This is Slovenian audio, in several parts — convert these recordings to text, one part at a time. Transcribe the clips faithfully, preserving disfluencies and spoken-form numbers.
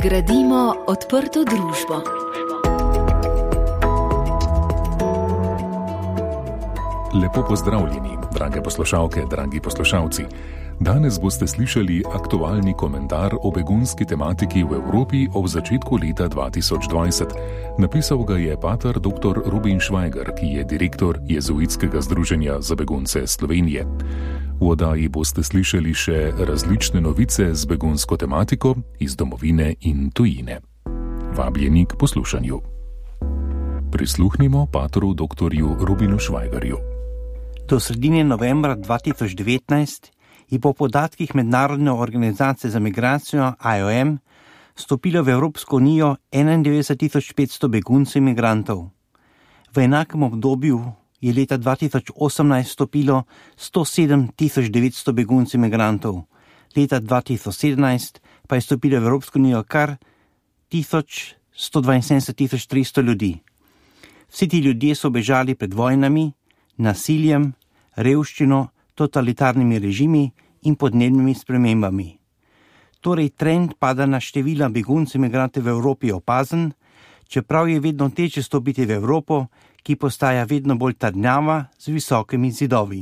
Gradimo odprto družbo. Lepo pozdravljeni, drage poslušalke, dragi poslušalci. Danes boste slišali aktualni komentar o begunski tematiki v Evropi ob začetku leta dva tisoč dvajset. Napisal ga je pater doktor Rubin Švajger, ki je direktor Jezuitskega združenja za begunce Slovenije. V oddaji boste slišali še različne novice z begunsko tematiko iz domovine in tujine. Vabljeni k poslušanju. Prisluhnimo patru doktorju Rubinu Švajgerju. Do sredine novembra dva tisoč devetnajst je po podatkih Mednarodne organizacije za migracijo I O M stopilo v Evropsko unijo enaindevetdeset tisoč petsto beguncev in migrantov. V enakem obdobju je leta dva tisoč osemnajst stopilo sto sedem tisoč devetsto beguncev in migrantov, leta dva tisoč sedemnajst pa je stopilo v Evropsko unijo kar sto dvainsedemdeset tisoč tristo ljudi. Vsi ti ljudje so bežali pred vojnami, nasiljem, revščino, totalitarnimi režimi in podnebnimi spremembami. Torej, trend padanja števila beguncev in migrantov v Evropi je opazen, čeprav je vedno težje stopiti v Evropo, ki postaja vedno bolj trdnjava z visokimi zidovi.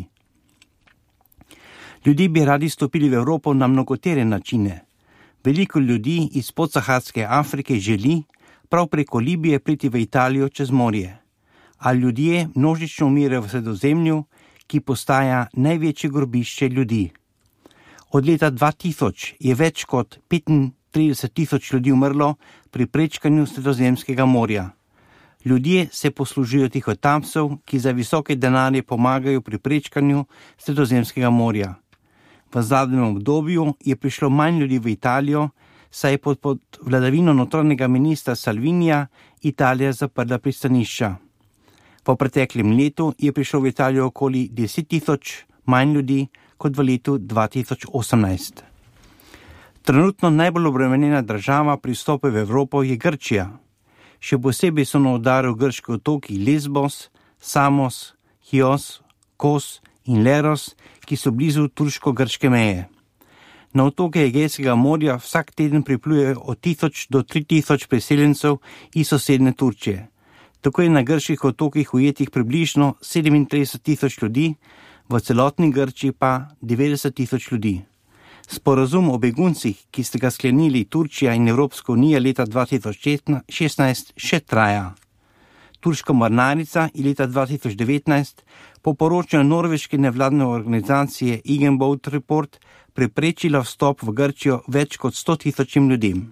Ljudje bi radi stopili v Evropo na mnogotere načine. Veliko ljudi iz podsaharske Afrike želi prav preko Libije priti v Italijo čez morje. A ljudje množično umirajo v Sredozemlju, ki postaja največje grobišče ljudi. Od leta dva tisoč je več kot petintrideset tisoč ljudi umrlo pri prečkanju Sredozemskega morja. Ljudje se poslužijo tihotapcev, ki za visoke denarje pomagajo pri prečkanju Sredozemskega morja. V zadnjem obdobju je prišlo manj ljudi v Italijo, saj je pod, pod vladavino notranjega ministra Salvinija Italija zaprla pristanišča. Po preteklem letu je prišlo v Italijo okoli deset tisoč manj ljudi kot v letu dva tisoč osemnajst. Trenutno najbolj obremenjena država pri vstopu v Evropo je Grčija. Še posebej so na udaru grški otoki Lesbos, Samos, Chios, Kos in Leros, ki so blizu turško-grške meje. Na otoke Egejskega morja vsak teden pripluje od tisoč do tri tisoč priseljencev iz sosednje Turčije. Tako je na grških otokih ujetih približno sedemintrideset tisoč ljudi, v celotni Grčiji pa devetdeset tisoč ljudi. Sporazum o beguncih, ki ste ga sklenili Turčija in Evropska unija leta dva tisoč šestnajst, še traja. Turška mornarica je leta dva tisoč devetnajst po poročanju norveške nevladne organizacije Igenboat Report preprečila vstop v Grčijo več kot sto tisočim ljudem.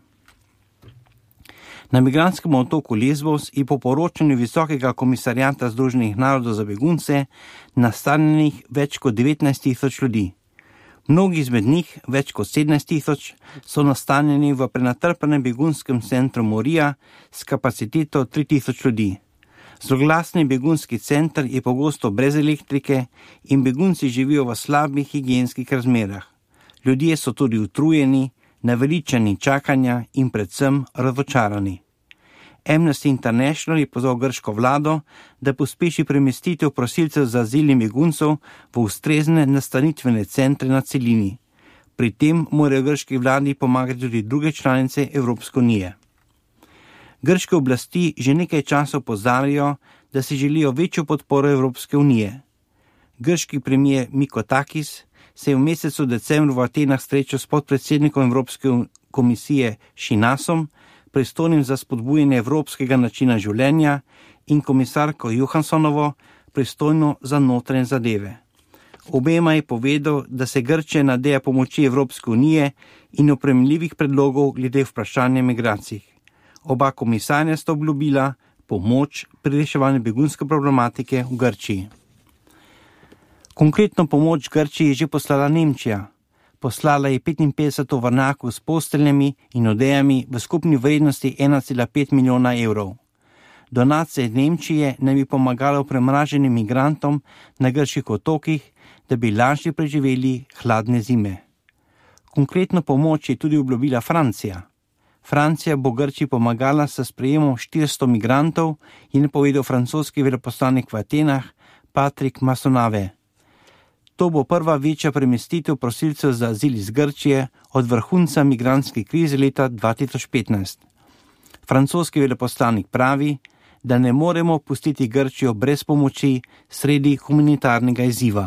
Na migrantskem otoku Lesbos je po poročanju Visokega komisarjata Združenih narodov za begunce nastanjenih več kot devetnajst tisoč ljudi. Mnogi izmed njih, več kot sedemnajst tisoč, so nastanjeni v prenatrpanem begunskem centru Morija s kapaciteto tri tisoč ljudi. Zloglasni begunski center je pogosto brez elektrike in begunci živijo v slabih higienskih razmerah. Ljudje so tudi utrujeni, naveličani čakanja in predvsem razočarani. Amnesty International je pozval grško vlado, da pospeši premestitev prosilcev za azil in beguncev v ustrezne nastanitvene centre na celini. Pri tem morajo grški vladi pomagati tudi druge članice Evropske unije. Grške oblasti že nekaj časa opozarjajo, da si želijo večjo podporo Evropske unije. Grški premier Mitsotakis se je v mesecu decembru v Atenah srečal s podpredsednikom Evropske komisije Šinasom, pristojnim za spodbujanje evropskega načina življenja, in komisarko Johanssonovo, pristojno za notranje zadeve. Obema je povedal, da se Grčija nadeja pomoči Evropske unije in opremljivih predlogov glede vprašanja migracij. Oba komisarja sta obljubila pomoč pri reševanju begunske problematike v Grčiji. Konkretno pomoč Grčiji je že poslala Nemčija. Poslala je petinpetdeset tovornjakov s posteljami in odejami v skupni vrednosti ena cela pet milijona evrov. Donacije Nemčije naj bi pomagalo premraženim migrantom na grških otokih, da bi lažje preživeli hladne zime. Konkretno pomoč je tudi obljubila Francija. Francija bo Grčiji pomagala s sprejemom štiristo migrantov, je napovedal francoski veleposlanik v Atenah Patrick Massonave. To bo prva večja premestitev prosilcev za azil iz Grčije od vrhunca migrantske krize leta dva tisoč petnajst. Francoski veleposlanik pravi, da ne moremo pustiti Grčijo brez pomoči sredi humanitarnega izziva.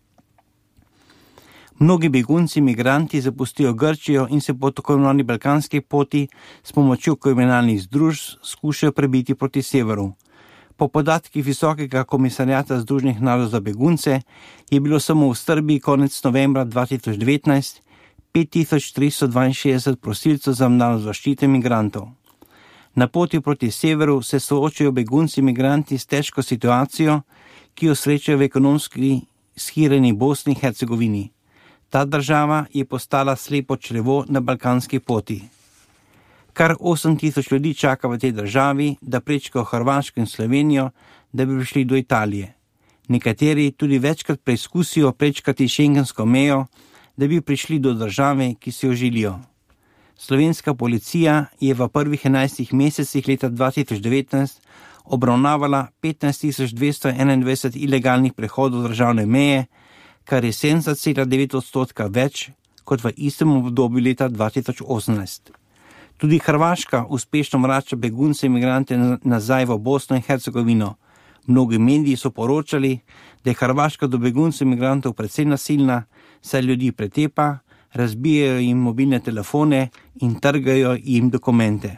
Mnogi begunci in migranti zapustijo Grčijo in se po tako imenovani balkanski poti s pomočjo kriminalnih združb skušajo prebiti proti severu. Po podatkih Visokega komisarjata Združenih narodov za begunce je bilo samo v Srbiji konec novembra dva tisoč devetnajst pet tisoč tristo dvainšestdeset prosilcev za mednarodno zaščito migrantov. Na poti proti severu se soočajo begunci in migranti s težko situacijo, ki jo srečajo v ekonomski shireni Bosni in Hercegovini. Ta država je postala slepo črevo na balkanski poti. Kar osem tisoč ljudi čaka v tej državi, da prečkajo Hrvaško in Slovenijo, da bi prišli do Italije. Nekateri tudi večkrat preizkusijo prečkati šengensko mejo, da bi prišli do države, ki si jo želijo. Slovenska policija je v prvih enajstih mesecih leta dva tisoč devetnajst obravnavala petnajst tisoč dvesto enaindvajset ilegalnih prehodov državne meje, kar je sedemdeset cela devet odstotka več kot v istem obdobju leta dva tisoč osemnajst. Tudi Hrvaška uspešno vrača begunce in migrante nazaj v Bosno in Hercegovino. Mnogi mediji so poročali, da je Hrvaška do beguncev in migrantov precej nasilna, saj ljudi pretepa, razbijajo jim mobilne telefone in trgajo jim dokumente.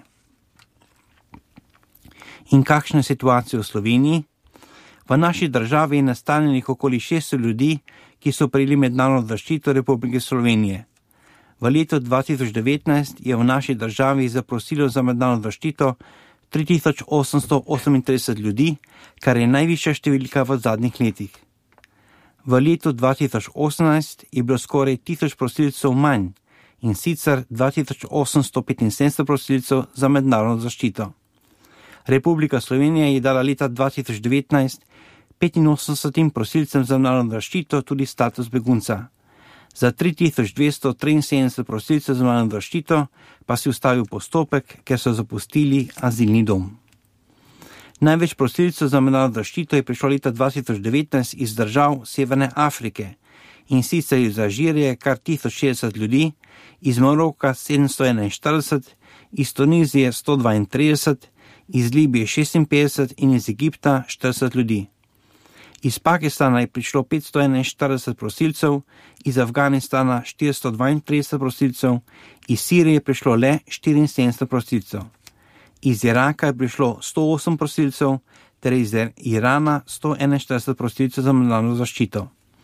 In kakšna je situacija v Sloveniji? V naši državi je nastanjenih okoli šeststo ljudi, ki so prejeli mednarodno zaščito Republike Slovenije. V letu dva tisoč devetnajst je v naši državi zaprosilo za mednarodno zaščito tri tisoč osemsto osemintrideset ljudi, kar je najvišja številka v zadnjih letih. V letu dva tisoč osemnajst je bilo skoraj tisoč prosilcev manj, in sicer dva tisoč osemsto petinsedemdeset prosilcev za mednarodno zaščito. Republika Slovenija je dala leta dva tisoč devetnajst petinosemdesetim prosilcem za mednarodno zaščito tudi status begunca. Za tri tisoč dvesto triinsedemdeset prosilcev za mednarodno zaščito pa si ustavil postopek, ker so zapustili azilni dom. Največ prosilcev za mednarodno zaščito je prišlo leta dva tisoč devetnajst iz držav Severne Afrike, in sicer iz Alžirije kar tisoč šestdeset ljudi, iz Maroka sedemsto enainštirideset, iz Tunizije sto dvaintrideset, iz Libije šestinpetdeset in iz Egipta štirideset ljudi. Iz Pakistana je prišlo petsto enainštirideset prosilcev, iz Afganistana štiristo dvaintrideset prosilcev, iz Sirije je prišlo le štiriinsedemdeset prosilcev. Iz Iraka je prišlo sto osem prosilcev, ter iz Irana sto enainštirideset prosilcev za mednarodno zaščito.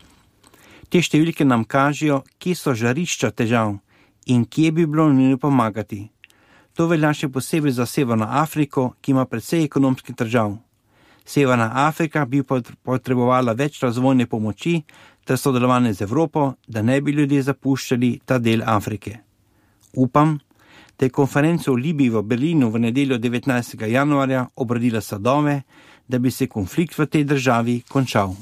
Te številke nam kažejo, kje so žarišča težav in kje bi bilo nujno pomagati. To velja še posebej za Severno Afriko, ki ima precej ekonomskih težav. Severna Afrika bi potrebovala več razvojne pomoči ter sodelovanje z Evropo, da ne bi ljudje zapuščali ta del Afrike. Upam, da je konferenca v Libiji v Berlinu v nedeljo devetnajstega januarja obrodila sadove, da bi se konflikt v tej državi končal.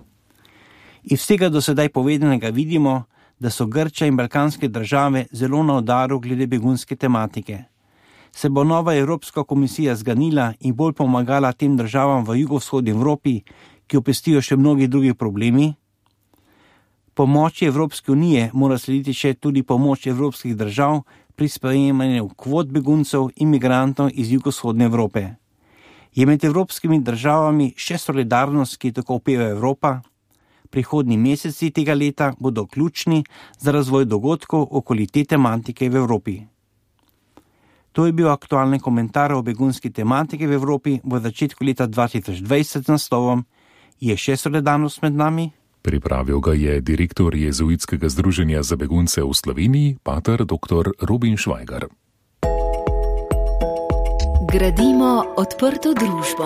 Iz vsega do sedaj povedanega vidimo, da so Grčija in balkanske države zelo na udaru glede begunske tematike. Se bo nova Evropska komisija zganila in bolj pomagala tem državam v jugovzhodni Evropi, ki opestijo še mnogi drugi problemi? Pomoči Evropske unije mora slediti še tudi pomoč evropskih držav pri sprejemanju kvot beguncev in migrantov iz jugovzhodne Evrope. Je med evropskimi državami še solidarnost, ki tako opeva Evropa? Prihodnji meseci tega leta bodo ključni za razvoj dogodkov okoli te tematike v Evropi. To je bil aktualni komentar o begunski tematiki v Evropi v začetku leta dva tisoč dvajset z naslovom Je še solidarnost med nami? Pripravil ga je direktor Jezuitskega združenja za begunce v Sloveniji, pater doktor Robin Švajgar. Gradimo odprto družbo.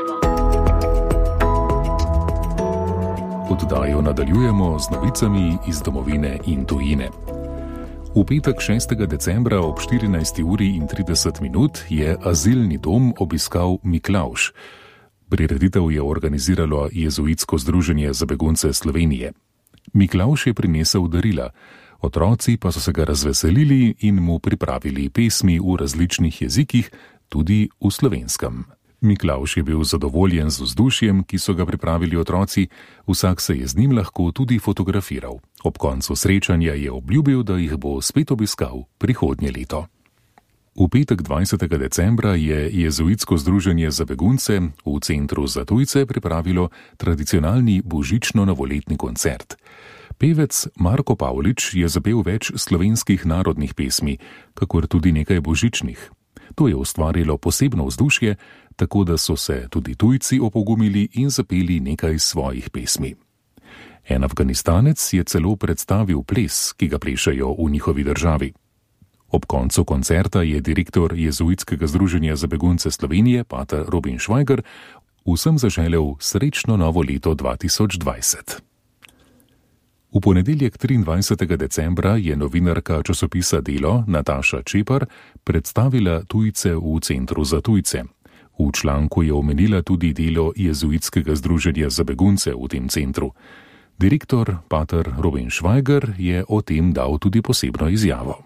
Oddajo nadaljujemo z novicami iz domovine in tujine. V petek šestega decembra ob štirinajsti uri in trideset minut je azilni dom obiskal Miklavž. Prireditev je organiziralo Jezuitsko združenje za begunce Slovenije. Miklavž je prinesel darila, otroci pa so se ga razveselili in mu pripravili pesmi v različnih jezikih, tudi v slovenskem. Miklavž je bil zadovoljen z vzdušjem, ki so ga pripravili otroci, vsak se je z njim lahko tudi fotografiral. Ob koncu srečanja je obljubil, da jih bo spet obiskal prihodnje leto. V petek dvajsetega decembra je Jezuitsko združenje za begunce v Centru za tujce pripravilo tradicionalni božično-novoletni koncert. Pevec Marko Pavlič je zapel več slovenskih narodnih pesmi, kakor tudi nekaj božičnih. To je ustvarilo posebno vzdušje, tako da so se tudi tujci opogumili in zapeli nekaj svojih pesmi. En Afganistanec je celo predstavil ples, ki ga plešejo v njihovi državi. Ob koncu koncerta je direktor Jezuitskega združenja za begunce Slovenije, pater Robin Švajger, vsem zaželel srečno novo leto dva tisoč dvajset. V ponedeljek triindvajsetega decembra je novinarka časopisa Delo Nataša Čepar predstavila tujce v Centru za tujce. V članku je omenila tudi delo Jezuitskega združenja za begunce v tem centru. Direktor pater Robin Švajger je o tem dal tudi posebno izjavo.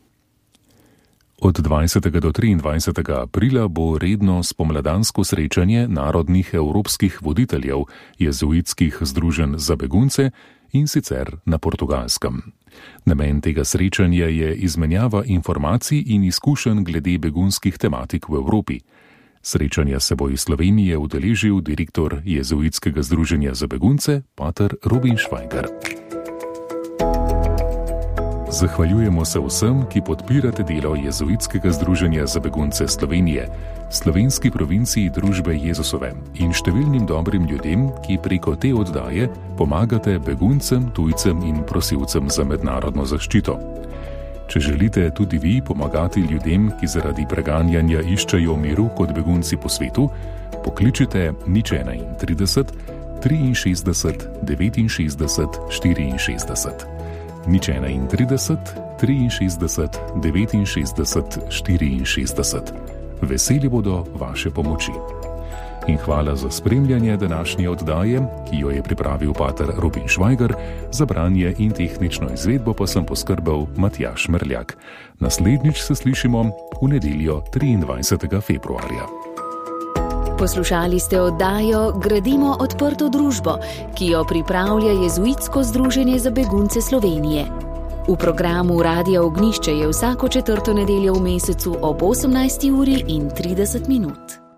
Od dvajsetega do triindvajsetega aprila bo redno spomladansko srečanje narodnih evropskih voditeljev jezuitskih združenj za begunce, in sicer na Portugalskem. Namen tega srečanja je izmenjava informacij in izkušenj glede begunskih tematik v Evropi. Srečanja se bo iz Slovenije udeležil direktor Jezuitskega združenja za begunce, pater Robin Švajger. Zahvaljujemo se vsem, ki podpirate delo Jezuitskega združenja za begunce Slovenije, slovenski provinciji Družbe Jezusove in številnim dobrim ljudem, ki preko te oddaje pomagate beguncem, tujcem in prosilcem za mednarodno zaščito. Če želite tudi vi pomagati ljudem, ki zaradi preganjanja iščejo miru kot begunci po svetu, pokličite nič enaintrideset, triinšestdeset, devetinšestdeset, štiriinšestdeset. nič enaintrideset, triinšestdeset, devetinšestdeset, štiriinšestdeset. Veseli bodo vaše pomoči. In hvala za spremljanje današnje oddaje, ki jo je pripravil pater Robin Švajger, za branje in tehnično izvedbo pa sem poskrbel Matjaž Merljak. Naslednjič se slišimo v nedeljo triindvajsetega februarja. Poslušali ste oddajo Gradimo odprto družbo, ki jo pripravlja Jezuitsko združenje za begunce Slovenije. V programu Radia Ognjišče je vsako četrto nedeljo v mesecu ob osemnajsti uri in trideset minut.